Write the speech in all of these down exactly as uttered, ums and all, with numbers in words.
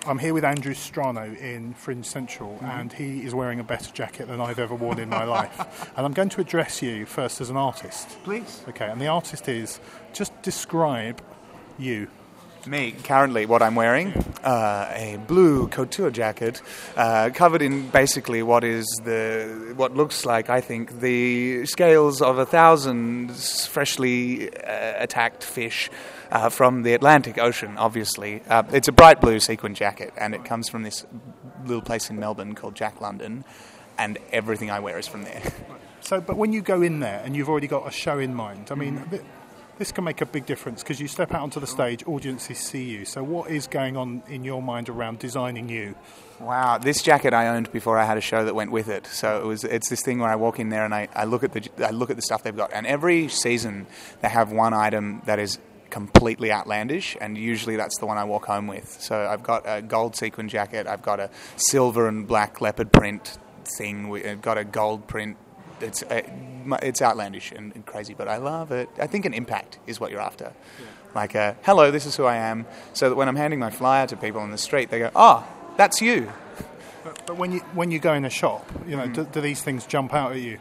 I'm here with Andrew Strano in Fringe Central, mm-hmm. and he is wearing a better jacket than I've ever worn in my life. And I'm going to address you first as an artist. Please. Okay, and the artist is, just describe you. Me, currently, what I'm wearing, uh, a blue couture jacket, uh, covered in basically what is the what looks like, I think, the scales of a thousand freshly uh, attacked fish uh, from the Atlantic Ocean. Obviously, uh, it's a bright blue sequin jacket, and it comes from this little place in Melbourne called Jack London, and everything I wear is from there. So, but when you go in there and you've already got a show in mind, I mean. Mm-hmm. This can make a big difference because you step out onto the stage, audiences see you. So what is going on in your mind around designing you? Wow, this jacket I owned before I had a show that went with it. So it was it's this thing where I walk in there and I, I look at the I look at the stuff they've got, and every season they have one item that is completely outlandish, and usually that's the one I walk home with. So I've got a gold sequin jacket, I've got a silver and black leopard print thing, I've got a gold print. It's uh, it's outlandish and, and crazy, but I love it. I think an impact is what you're after. Yeah. Like, a, hello, this is who I am. So that when I'm handing my flyer to people on the street, they go, oh, that's you. But, but when you when you go in a shop, you know, mm. do, do these things jump out at you?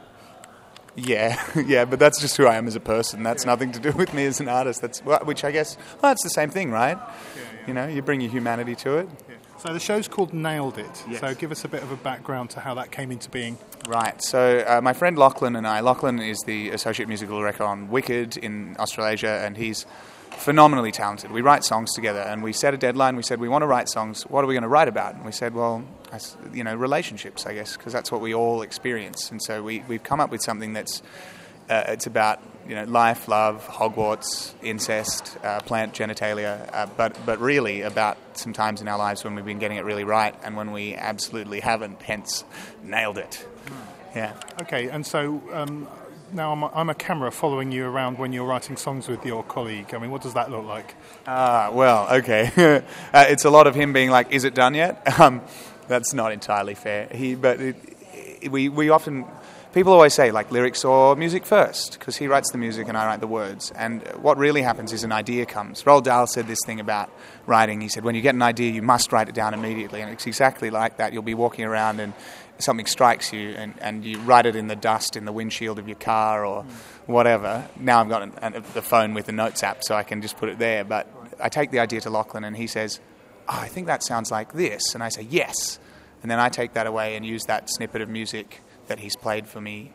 Yeah, yeah, but that's just who I am as a person. That's yeah. nothing to do with me as an artist. That's which I guess, well, it's the same thing, right? Yeah, yeah. You know, you bring your humanity to it. Yeah. So the show's called Nailed It. Yes. So give us a bit of a background to how that came into being. Right. So uh, my friend Lachlan and I, Lachlan is the associate musical director on Wicked in Australasia, and he's phenomenally talented. We write songs together, and we set a deadline. We said, we want to write songs. What are we going to write about? And we said, well, you know, relationships, I guess, because that's what we all experience. And so we, we've come up with something that's uh, it's about, you know, life, love, Hogwarts, incest, uh, plant genitalia, uh, but but really about some times in our lives when we've been getting it really right and when we absolutely haven't, hence nailed it. Mm. Yeah. Okay, and so um, now I'm a, I'm a camera following you around when you're writing songs with your colleague. I mean, what does that look like? Ah, uh, well, okay. uh, it's a lot of him being like, is it done yet? Um, that's not entirely fair. He, but it, it, we we often... People always say, like, lyrics or music first, because he writes the music and I write the words. And what really happens is an idea comes. Roald Dahl said this thing about writing. He said, when you get an idea, you must write it down immediately. And it's exactly like that. You'll be walking around and something strikes you and, and you write it in the dust in the windshield of your car or mm. whatever. Now I've got an, an, the phone with the Notes app, so I can just put it there. But I take the idea to Lachlan and he says, oh, I think that sounds like this. And I say, yes. And then I take that away and use that snippet of music that he's played for me.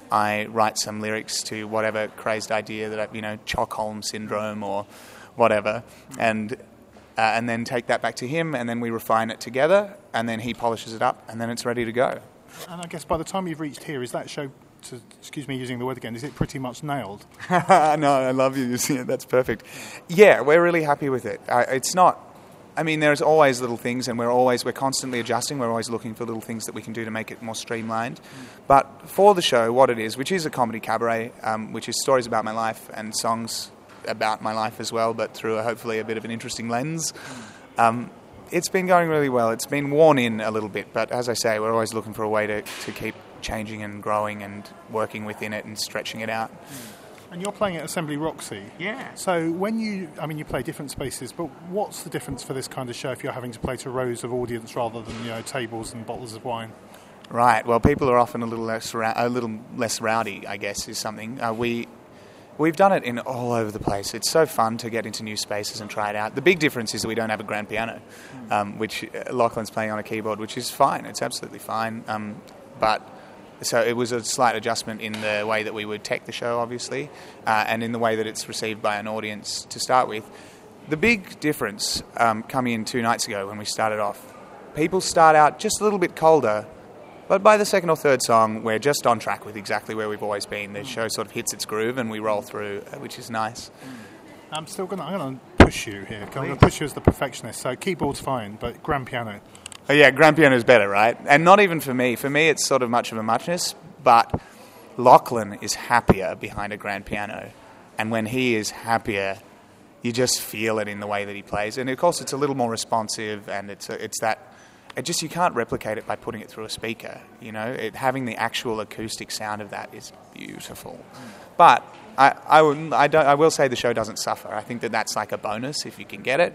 I write some lyrics to whatever crazed idea that I, you know, Stockholm syndrome or whatever, and uh, and then take that back to him, and then we refine it together, and then he polishes it up, and then it's ready to go. And I guess by the time you've reached here, is that show, to, excuse me using the word again, is it pretty much nailed? No, I love you using it. That's perfect. Yeah, we're really happy with it. Uh, it's not. I mean, there's always little things, and we're always we're constantly adjusting. We're always looking for little things that we can do to make it more streamlined. Mm. But for the show, what it is, which is a comedy cabaret, um, which is stories about my life and songs about my life as well, but through a, hopefully a bit of an interesting lens. Mm. Um, it's been going really well. It's been worn in a little bit, but as I say, we're always looking for a way to, to keep changing and growing and working within it and stretching it out. Mm. And you're playing at Assembly Roxy. Yeah. So when you, I mean, you play different spaces, but what's the difference for this kind of show if you're having to play to rows of audience rather than, you know, tables and bottles of wine? Right. Well, people are often a little less a little less rowdy, I guess, is something. Uh, we we've done it in all over the place. It's so fun to get into new spaces and try it out. The big difference is that we don't have a grand piano, mm. um, which Lachlan's playing on a keyboard, which is fine. It's absolutely fine. Um, but So it was a slight adjustment in the way that we would tech the show, obviously, uh, and in the way that it's received by an audience to start with. The big difference um, coming in two nights ago when we started off, people start out just a little bit colder, but by the second or third song, we're just on track with exactly where we've always been. The show sort of hits its groove and we roll through, which is nice. I'm still going to push you here. I'm going to push you as the perfectionist. So keyboard's fine, but grand piano... Oh, yeah, grand piano is better, right? And not even for me. For me, it's sort of much of a muchness, but Lachlan is happier behind a grand piano. And when he is happier, you just feel it in the way that he plays. And, of course, it's a little more responsive, and it's a, it's that... It just, you can't replicate it by putting it through a speaker, you know? It, having the actual acoustic sound of that is beautiful. Mm. But I, I, will, I, don't, I will say the show doesn't suffer. I think that that's like a bonus if you can get it.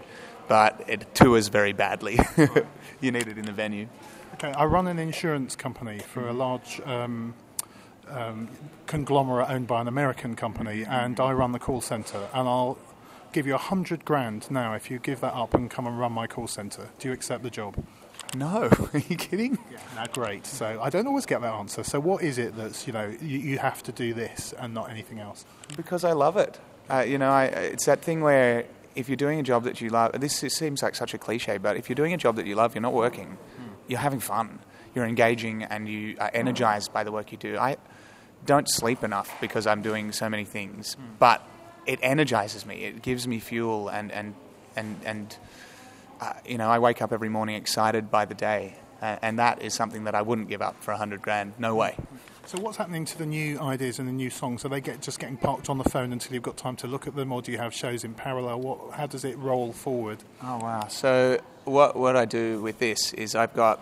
but it tours very badly. You need it in the venue. Okay, I run an insurance company for a large um, um, conglomerate owned by an American company, and I run the call centre, and I'll give you a hundred grand now if you give that up and come and run my call centre. Do you accept the job? No, are you kidding? Yeah, no, great. So I don't always get that answer. So what is it that's, you know, you, you have to do this and not anything else? Because I love it. Uh, you know, I, it's that thing where if you're doing a job that you love, this seems like such a cliche, but if you're doing a job that you love, you're not working. Mm. You're having fun. You're engaging and you are energized by the work you do. I don't sleep enough because I'm doing so many things, mm. but it energizes me. It gives me fuel and, and, and, and uh, you know, I wake up every morning excited by the day. Uh, and that is something that I wouldn't give up for a hundred grand. No way. So what's happening to the new ideas and the new songs? Are they get just getting parked on the phone until you've got time to look at them, or do you have shows in parallel? What, how does it roll forward? Oh, wow. So what what I do with this is I've got...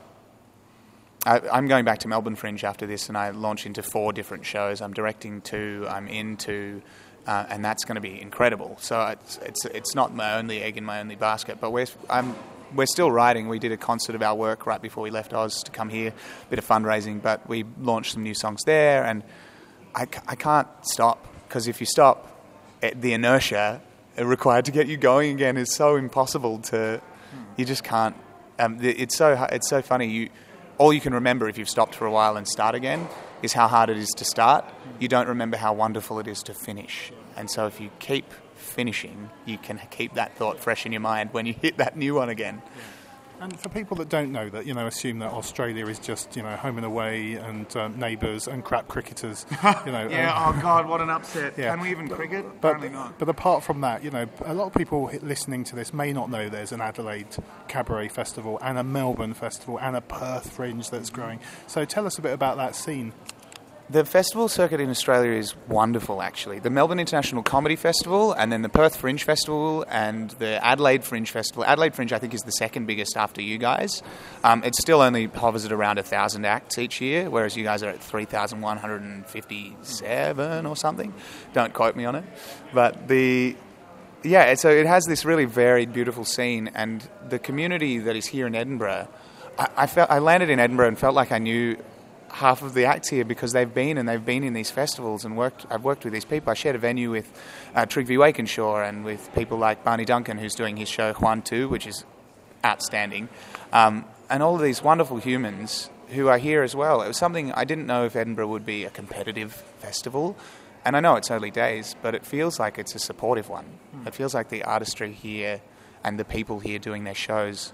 I, I'm going back to Melbourne Fringe after this, and I launch into four different shows. I'm directing two, I'm into... Uh, and that's going to be incredible. So it's, it's it's not my only egg in my only basket, but we're I'm we're still writing. We did a concert of our work right before we left Oz to come here, a bit of fundraising, but we launched some new songs there, and I, I can't stop, because if you stop, it, the inertia required to get you going again is so impossible to. You just can't. Um, it's so it's so funny. You all you can remember if you've stopped for a while and start again is how hard it is to start. You don't remember how wonderful it is to finish. And so if you keep finishing, you can keep that thought fresh in your mind when you hit that new one again. And for people that don't know that, you know, assume that Australia is just, you know, home and away and um, neighbours and crap cricketers, you know. yeah, um, oh God, what an upset. Yeah. Can we even but, cricket? But, Apparently not. But apart from that, you know, a lot of people listening to this may not know there's an Adelaide Cabaret Festival and a Melbourne Festival and a Perth Fringe that's growing. So tell us a bit about that scene. The festival circuit in Australia is wonderful, actually. The Melbourne International Comedy Festival, and then the Perth Fringe Festival, and the Adelaide Fringe Festival. Adelaide Fringe, I think, is the second biggest after you guys. Um, it still only hovers at around one thousand acts each year, whereas you guys are at three thousand one hundred fifty-seven or something. Don't quote me on it. But the... Yeah, so it has this really varied, beautiful scene, and the community that is here in Edinburgh... I, I, felt, I landed in Edinburgh and felt like I knew... half of the acts here because they've been and they've been in these festivals and worked. I've worked with these people. I shared a venue with uh, Trygve Wakenshaw and with people like Barney Duncan, who's doing his show Juan two, which is outstanding, um, and all of these wonderful humans who are here as well. It was something I didn't know if Edinburgh would be a competitive festival, and I know it's early days, but it feels like it's a supportive one. Mm. It feels like the artistry here and the people here doing their shows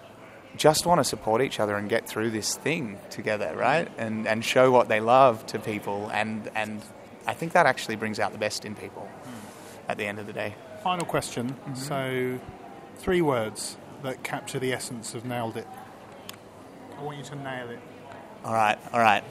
just want to support each other and get through this thing together, right? And and show what they love to people. And, and I think that actually brings out the best in people mm. at the end of the day. Final question. Mm-hmm. So, three words that capture the essence of Nailed It. I want you to nail it. All right, all right.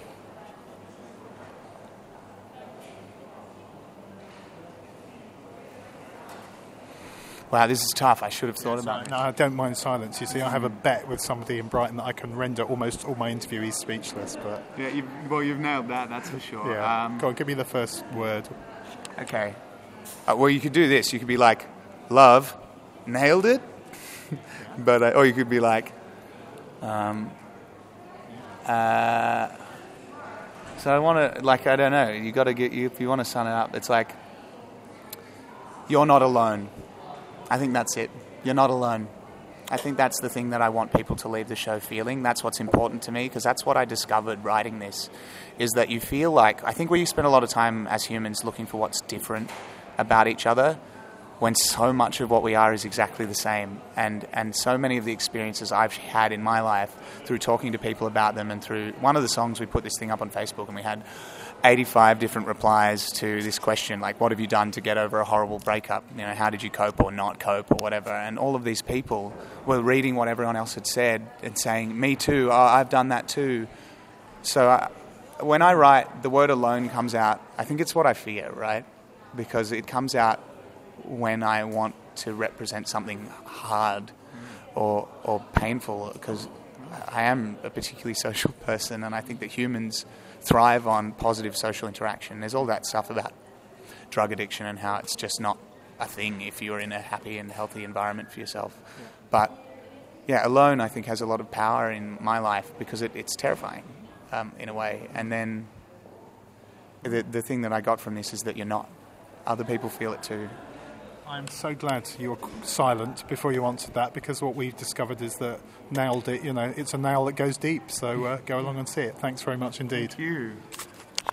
Wow, this is tough. I should have thought yeah, about it. No, I don't mind silence. You see, I have a bet with somebody in Brighton that I can render almost all my interviewees speechless. But yeah, you've, well, you've nailed that. That's for sure. Yeah. Um, Go on, give me the first word. Okay. Uh, well, you could do this. You could be like, love, nailed it. but uh, or you could be like, um, uh, so I want to like I don't know. You got to get you if you want to sum it up. It's like, you're not alone. I think that's it. You're not alone. I think that's the thing that I want people to leave the show feeling. That's what's important to me, because that's what I discovered writing this, is that you feel like... I think we spend a lot of time as humans looking for what's different about each other, when so much of what we are is exactly the same. And, and so many of the experiences I've had in my life through talking to people about them, and through one of the songs, we put this thing up on Facebook and we had eighty-five different replies to this question, like, what have you done to get over a horrible breakup? You know, how did you cope or not cope or whatever? And all of these people were reading what everyone else had said and saying, me too, oh, I've done that too. So I, when I write, the word alone comes out, I think it's what I fear, right? Because it comes out when I want to represent something hard or or painful, because I am a particularly social person, and I think that humans thrive on positive social interaction. There's all that stuff about drug addiction and how it's just not a thing if you're in a happy and healthy environment for yourself. Yeah. But yeah, alone I think has a lot of power in my life because it, it's terrifying um, in a way. And then the the thing that I got from this is that you're not. Other people feel it too. I'm so glad you were silent before you answered that, because what we've discovered is that nailed it. You know, it's a nail that goes deep. So uh, go along and see it. Thanks very much indeed. Thank you.